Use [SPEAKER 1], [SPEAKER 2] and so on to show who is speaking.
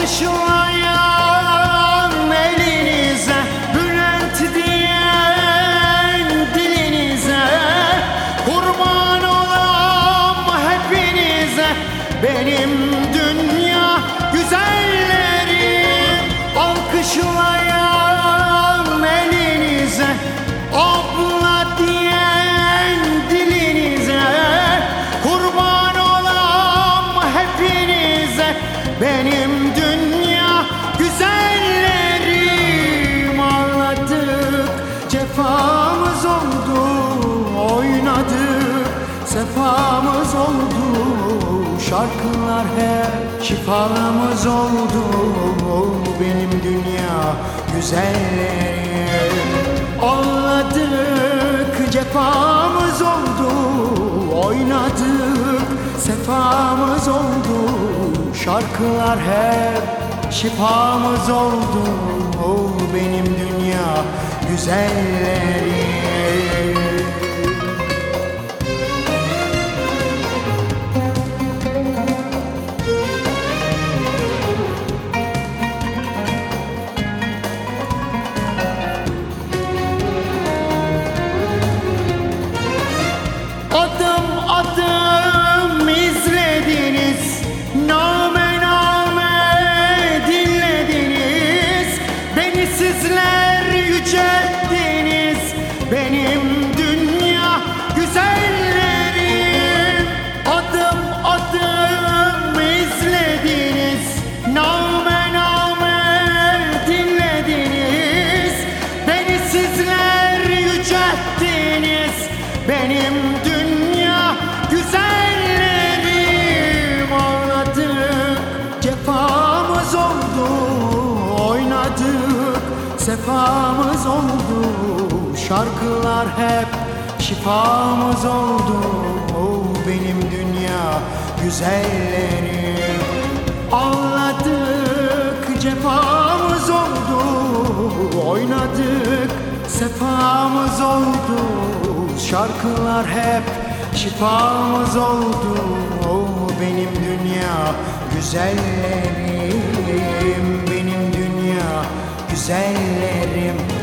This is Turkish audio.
[SPEAKER 1] Alkışlayan elinize, Bülent diyen dilinize, kurban olam hepinize, benim dünya güzellerim. Alkışlayan elinize, abla diyen dilinize, kurban olam hepinize, benim dünya güzellerim. Ağladık, cefamız oldu, oynadık, sefamız oldu, şarkılar hep şifamız oldu, benim dünya güzellerim. Ağladık, cefamız oldu, oynadık, sefamız oldu, şarkılar hep şifamız oldu, benim dünya güzellerim. Adım adım izlediniz, name name dinlediniz, beni sizler yücelttiniz, benim dünya güzellerim. Adım adım izlediniz, name name dinlediniz, beni sizler yücelttiniz, benim dünya güzellerim. Ağladık, cefamız oldu, oynadık, sefamız oldu, şarkılar hep şifamız oldu, benim dünya güzellerim. Ağladık, cefamız oldu, oynadık, sefamız oldu, şarkılar hep şifamız oldu, benim dünya güzellerim, benim dünya güzellerim.